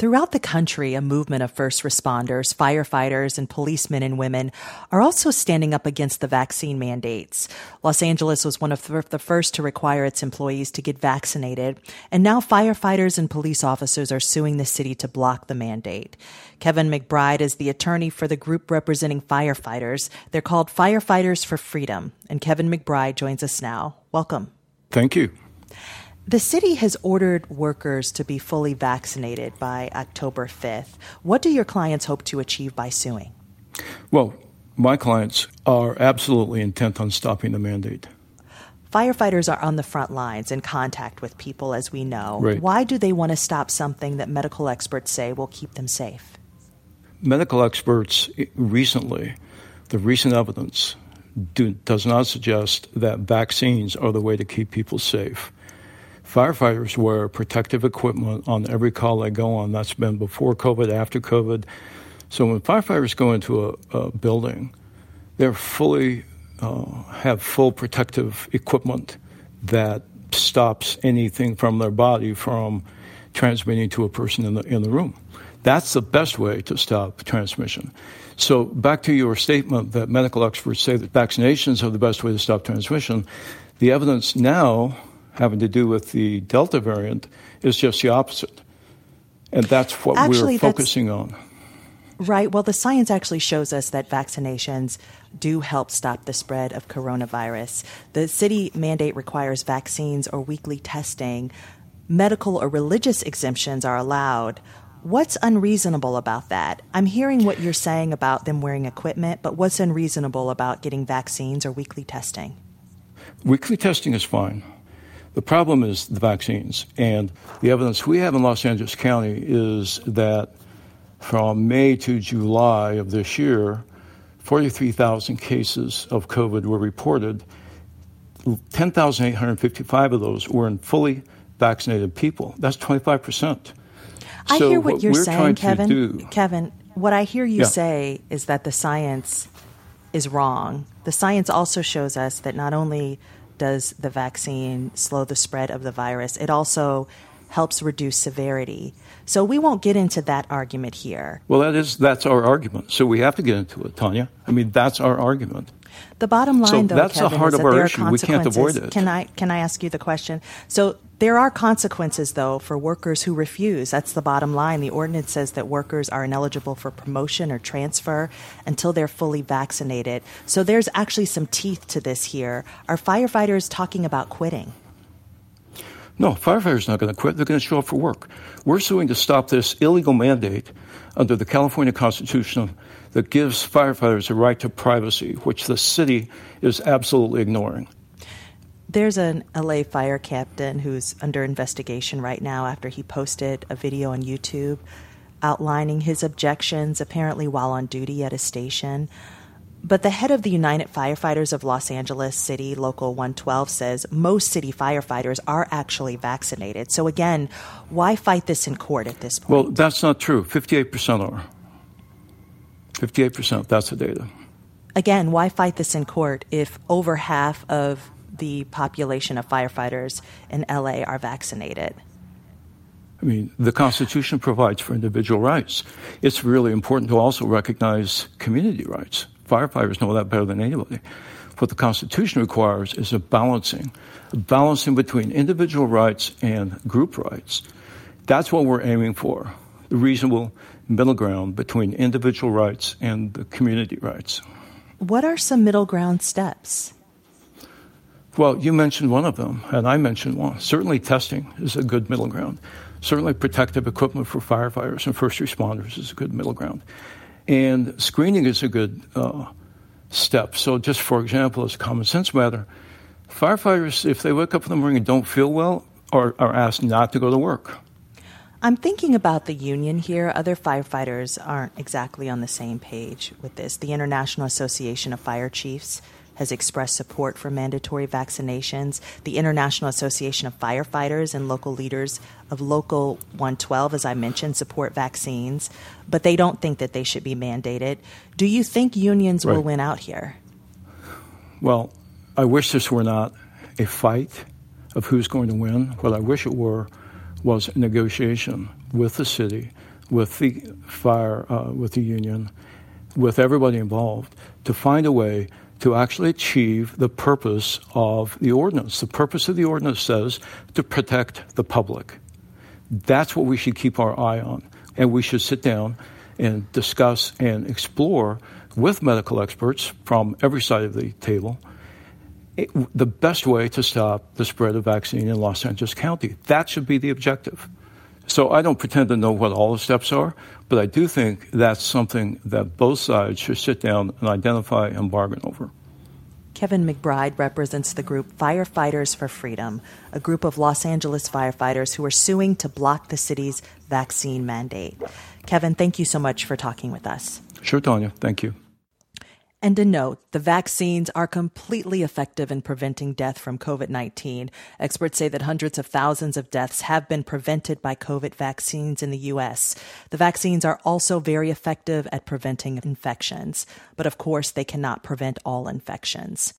Throughout the country, a movement of first responders, firefighters, and policemen and women are also standing up against the vaccine mandates. Los Angeles was one of the first to require its employees to get vaccinated, and now firefighters and police officers are suing the city to block the mandate. Kevin McBride is the attorney for the group representing firefighters. They're called Firefighters for Freedom, and Kevin McBride joins us now. Welcome. Thank you. The city has ordered workers to be fully vaccinated by October 5th. What do your clients hope to achieve by suing? Well, my clients are absolutely intent on stopping the mandate. Firefighters are on the front lines in contact with people, as we know. Right. Why do they want to stop something that medical experts say will keep them safe? Medical experts recently, the recent evidence does not suggest that vaccines are the way to keep people safe. Firefighters wear protective equipment on every call they go on. That's been before COVID, after COVID. So when firefighters go into a building, they're fully have full protective equipment that stops anything from their body from transmitting to a person in the room. That's the best way to stop transmission. So back to your statement that medical experts say that vaccinations are the best way to stop transmission, the evidence now having to do with the Delta variant is just the opposite. And that's what we're focusing on. Right. Well, the science actually shows us that vaccinations do help stop the spread of coronavirus. The city mandate requires vaccines or weekly testing. Medical or religious exemptions are allowed. What's unreasonable about that? I'm hearing what you're saying about them wearing equipment, but what's unreasonable about getting vaccines or weekly testing? Weekly testing is fine. The problem is the vaccines. And the evidence we have in Los Angeles County is that from May to July of this year, 43,000 cases of COVID were reported. 10,855 of those were in fully vaccinated people. That's 25%. I hear what you're saying, Kevin. Kevin, what I hear you say is that the science is wrong. The science also shows us that not only does the vaccine slow the spread of the virus, it also helps reduce severity. So we won't get into that argument here. Well, that's our argument. So we have to get into it, Tanya. I mean, that's our argument. The bottom line, though, that's Kevin, the heart is of that our there issue. are We can't avoid it. Can I ask you the question? So there are consequences, though, for workers who refuse. That's the bottom line. The ordinance says that workers are ineligible for promotion or transfer until they're fully vaccinated. So there's actually some teeth to this here. Are firefighters talking about quitting? No, firefighters are not going to quit. They're going to show up for work. We're suing to stop this illegal mandate under the California Constitution that gives firefighters a right to privacy, which the city is absolutely ignoring. There's an LA fire captain who's under investigation right now after he posted a video on YouTube outlining his objections, apparently while on duty at a station. But the head of the United Firefighters of Los Angeles City, Local 112, says most city firefighters are actually vaccinated. So again, why fight this in court at this point? Well, that's not true. 58% are. 58%, that's the data. Again, why fight this in court if over half of the population of firefighters in LA are vaccinated? I mean, the Constitution provides for individual rights. It's really important to also recognize community rights. Firefighters know that better than anybody. What the Constitution requires is a balancing between individual rights and group rights. That's what we're aiming for, the reasonable middle ground between individual rights and the community rights. What are some middle ground steps? Well, you mentioned one of them, and I mentioned one. Certainly testing is a good middle ground. Certainly protective equipment for firefighters and first responders is a good middle ground. And screening is a good step. So just for example, as a common sense matter, firefighters, if they wake up in the morning and don't feel well, are asked not to go to work. I'm thinking about the union here. Other firefighters aren't exactly on the same page with this. The International Association of Fire Chiefs has expressed support for mandatory vaccinations. The International Association of Firefighters and local leaders of Local 112, as I mentioned, support vaccines, but they don't think that they should be mandated. Do you think unions will win out here? Well, I wish this were not a fight of who's going to win. What I wish it were was a negotiation with the city with the with the union, with everybody involved, to find a way to actually achieve the purpose of the ordinance. The purpose of the ordinance says to protect the public. That's what we should keep our eye on. And we should sit down and discuss and explore with medical experts from every side of the table the best way to stop the spread of vaccine in Los Angeles County. That should be the objective. So I don't pretend to know what all the steps are, but I do think that's something that both sides should sit down and identify and bargain over. Kevin McBride represents the group Firefighters for Freedom, a group of Los Angeles firefighters who are suing to block the city's vaccine mandate. Kevin, thank you so much for talking with us. Sure, Tanya. Thank you. And to note, the vaccines are completely effective in preventing death from COVID-19. Experts say that hundreds of thousands of deaths have been prevented by COVID vaccines in the U.S. The vaccines are also very effective at preventing infections. But of course, they cannot prevent all infections.